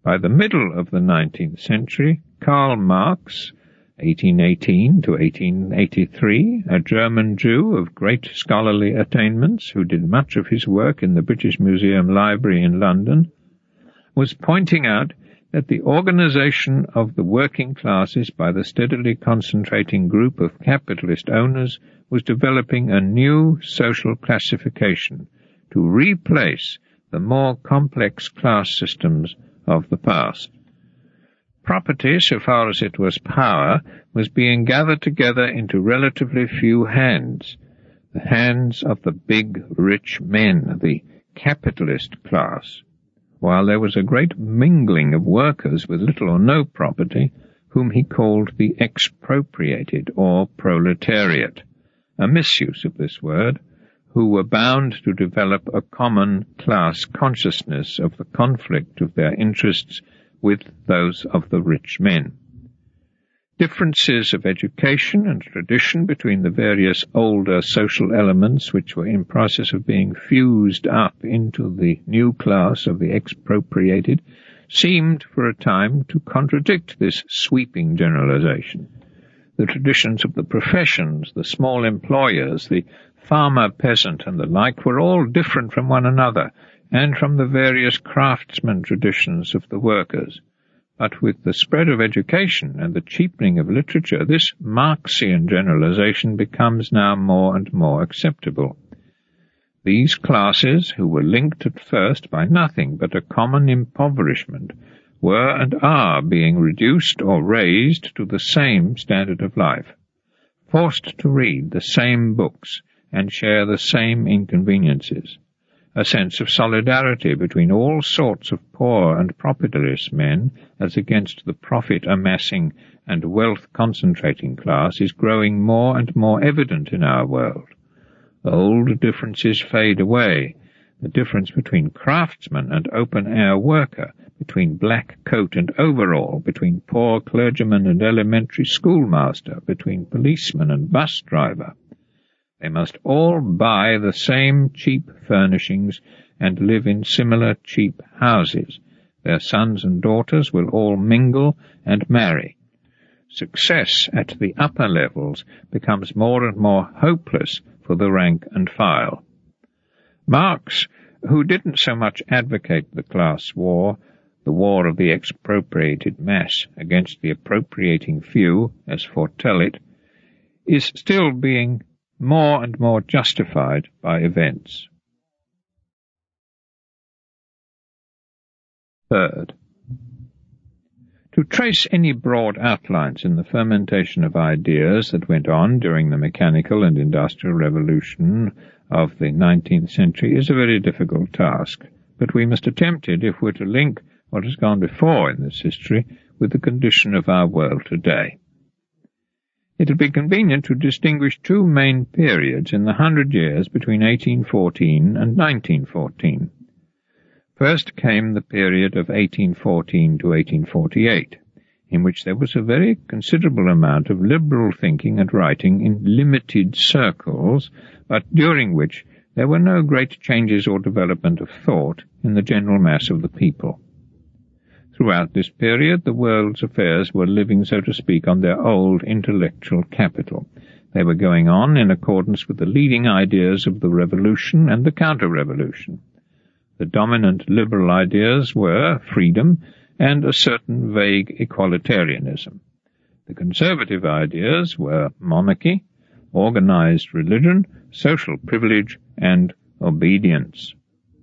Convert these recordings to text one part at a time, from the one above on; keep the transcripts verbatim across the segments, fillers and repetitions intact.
By the middle of the nineteenth century, Karl Marx, eighteen eighteen to eighteen eighty-three, a German Jew of great scholarly attainments who did much of his work in the British Museum Library in London, was pointing out that the organization of the working classes by the steadily concentrating group of capitalist owners was developing a new social classification to replace the more complex class systems of the past. Property, so far as it was power, was being gathered together into relatively few hands, the hands of the big, rich men, the capitalist class, while there was a great mingling of workers with little or no property, whom he called the expropriated, or proletariat, a misuse of this word, who were bound to develop a common class consciousness of the conflict of their interests with those of the rich men. Differences of education and tradition between the various older social elements which were in process of being fused up into the new class of the expropriated seemed for a time to contradict this sweeping generalization. The traditions of the professions, the small employers, the farmer, peasant, and the like were all different from one another, and from the various craftsman traditions of the workers. But with the spread of education and the cheapening of literature, this Marxian generalization becomes now more and more acceptable. These classes, who were linked at first by nothing but a common impoverishment, were and are being reduced or raised to the same standard of life, forced to read the same books and share the same inconveniences. A sense of solidarity between all sorts of poor and profitless men as against the profit-amassing and wealth-concentrating class is growing more and more evident in our world. Old differences fade away. The difference between craftsman and open-air worker, between black coat and overall, between poor clergyman and elementary schoolmaster, between policeman and bus driver. They must all buy the same cheap furnishings and live in similar cheap houses. Their sons and daughters will all mingle and marry. Success at the upper levels becomes more and more hopeless for the rank and file. Marx, who didn't so much advocate the class war, the war of the expropriated mass against the appropriating few, as foretell it, is still being more and more justified by events. Third, to trace any broad outlines in the fermentation of ideas that went on during the mechanical and industrial revolution of the nineteenth century is a very difficult task, but we must attempt it if we're to link what has gone before in this history with the condition of our world today. It would be convenient to distinguish two main periods in the hundred years between eighteen fourteen and nineteen fourteen. First came the period of eighteen fourteen to eighteen forty-eight, in which there was a very considerable amount of liberal thinking and writing in limited circles, but during which there were no great changes or development of thought in the general mass of the people. Throughout this period, the world's affairs were living, so to speak, on their old intellectual capital. They were going on in accordance with the leading ideas of the revolution and the counter-revolution. The dominant liberal ideas were freedom and a certain vague equalitarianism. The conservative ideas were monarchy, organized religion, social privilege, and obedience.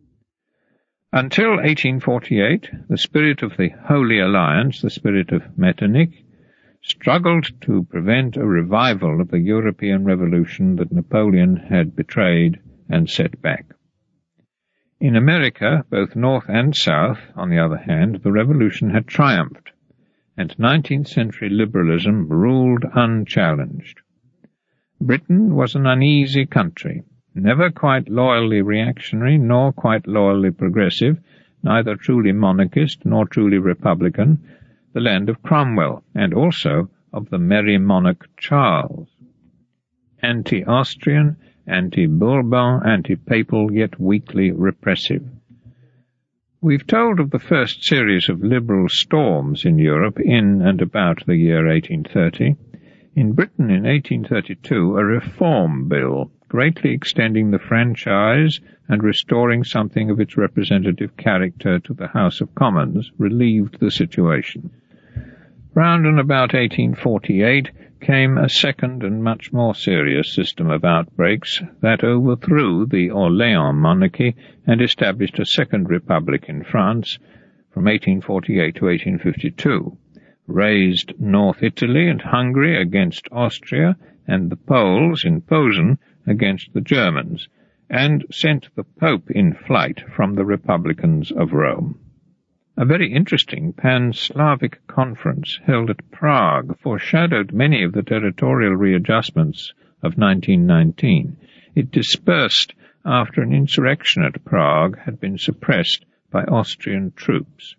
Until eighteen forty-eight, the spirit of the Holy Alliance, the spirit of Metternich, struggled to prevent a revival of the European Revolution that Napoleon had betrayed and set back. In America, both North and South, on the other hand, the revolution had triumphed, and nineteenth century liberalism ruled unchallenged. Britain was an uneasy country, never quite loyally reactionary, nor quite loyally progressive, neither truly monarchist nor truly republican, the land of Cromwell, and also of the merry monarch Charles. Anti-Austrian, anti-Bourbon, anti-papal, yet weakly repressive. We've told of the first series of liberal storms in Europe in and about the year eighteen thirty. In Britain in eighteen thirty-two, a reform bill, greatly extending the franchise and restoring something of its representative character to the House of Commons, relieved the situation. Round and about eighteen forty-eight came a second and much more serious system of outbreaks that overthrew the Orléans monarchy and established a second republic in France from eighteen forty-eight to eighteen fifty-two, raised North Italy and Hungary against Austria and the Poles in Posen against the Germans, and sent the Pope in flight from the Republicans of Rome. A very interesting pan-Slavic conference held at Prague foreshadowed many of the territorial readjustments of nineteen nineteen. It dispersed after an insurrection at Prague had been suppressed by Austrian troops.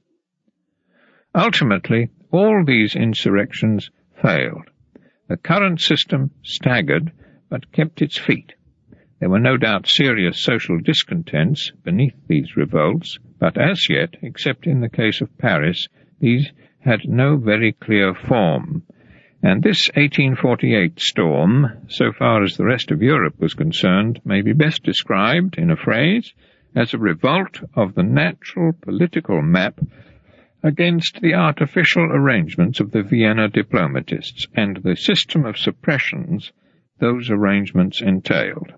Ultimately, all these insurrections failed. The current system staggered, but kept its feet. There were no doubt serious social discontents beneath these revolts, but as yet, except in the case of Paris, these had no very clear form. And this eighteen forty-eight storm, so far as the rest of Europe was concerned, may be best described, in a phrase, as a revolt of the natural political map against the artificial arrangements of the Vienna diplomatists and the system of suppressions those arrangements entailed.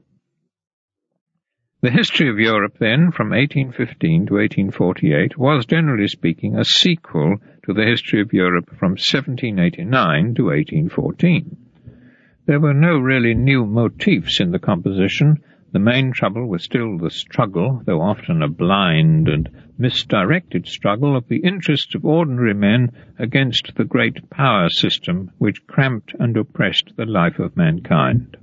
The history of Europe, then, from eighteen fifteen to eighteen forty-eight, was, generally speaking, a sequel to the history of Europe from seventeen eighty-nine to eighteen fourteen. There were no really new motifs in the composition. The main trouble was still the struggle, though often a blind and misdirected struggle, of the interests of ordinary men against the great power system which cramped and oppressed the life of mankind.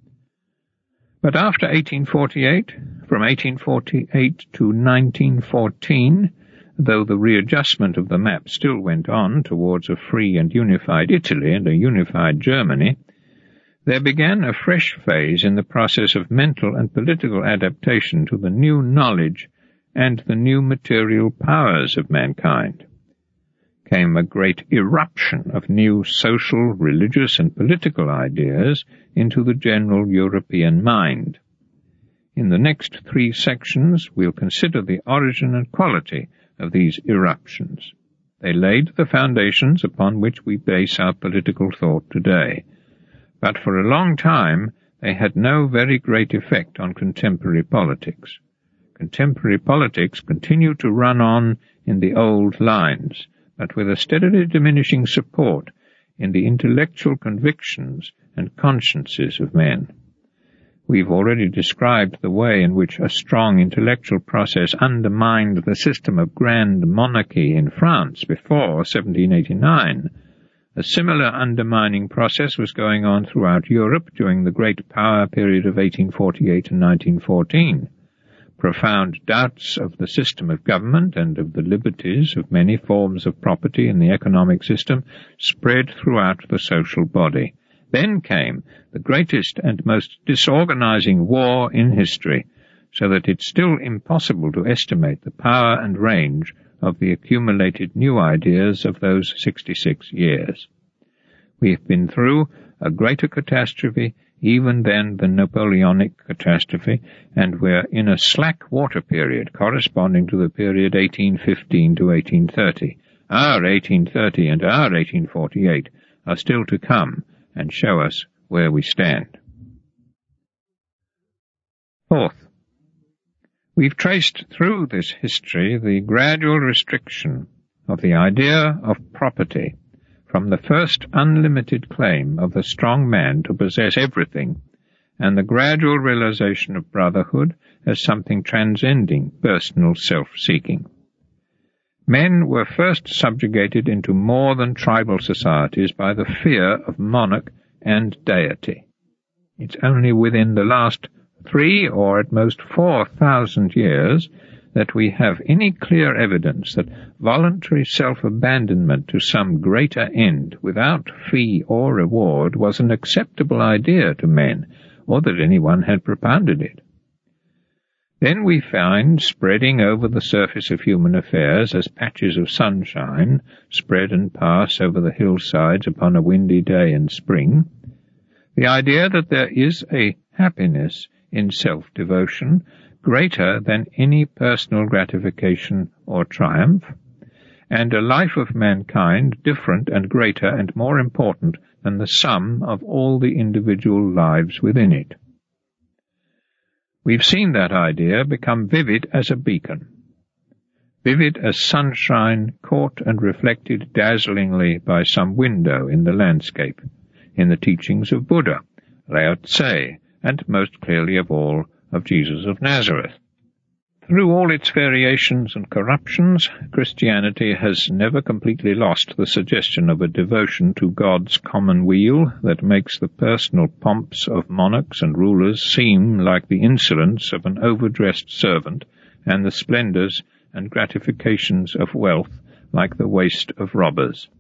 But after eighteen forty-eight, from eighteen forty-eight to nineteen fourteen, though the readjustment of the map still went on towards a free and unified Italy and a unified Germany, there began a fresh phase in the process of mental and political adaptation to the new knowledge and the new material powers of mankind. Came a great eruption of new social, religious, and political ideas into the general European mind. In the next three sections we'll consider the origin and quality of these eruptions. They laid the foundations upon which we base our political thought today, but for a long time they had no very great effect on contemporary politics. Contemporary politics continue to run on in the old lines, but with a steadily diminishing support in the intellectual convictions and consciences of men. We've already described the way in which a strong intellectual process undermined the system of grand monarchy in France before seventeen eighty-nine. A similar undermining process was going on throughout Europe during the great power period of eighteen forty-eight and nineteen fourteen. Profound doubts of the system of government and of the liberties of many forms of property in the economic system spread throughout the social body. Then came the greatest and most disorganizing war in history, so that it's still impossible to estimate the power and range of the accumulated new ideas of those sixty-six years. We've been through a greater catastrophe even than the Napoleonic catastrophe, and we're in a slack water period corresponding to the period eighteen fifteen to eighteen thirty. Our eighteen thirty and our eighteen forty-eight are still to come and show us where we stand. Fourth, we've traced through this history the gradual restriction of the idea of property from the first unlimited claim of the strong man to possess everything, and the gradual realization of brotherhood as something transcending personal self-seeking. Men were first subjugated into more than tribal societies by the fear of monarch and deity. It's only within the last three or at most four thousand years that we have any clear evidence that voluntary self-abandonment to some greater end without fee or reward was an acceptable idea to men, or that anyone had propounded it. Then we find, spreading over the surface of human affairs as patches of sunshine spread and pass over the hillsides upon a windy day in spring, the idea that there is a happiness in self-devotion greater than any personal gratification or triumph, and a life of mankind different and greater and more important than the sum of all the individual lives within it. We've seen that idea become vivid as a beacon, vivid as sunshine caught and reflected dazzlingly by some window in the landscape, in the teachings of Buddha, Lao Tse, and most clearly of all, of Jesus of Nazareth. Through all its variations and corruptions, Christianity has never completely lost the suggestion of a devotion to God's common weal that makes the personal pomps of monarchs and rulers seem like the insolence of an overdressed servant, and the splendours and gratifications of wealth like the waste of robbers.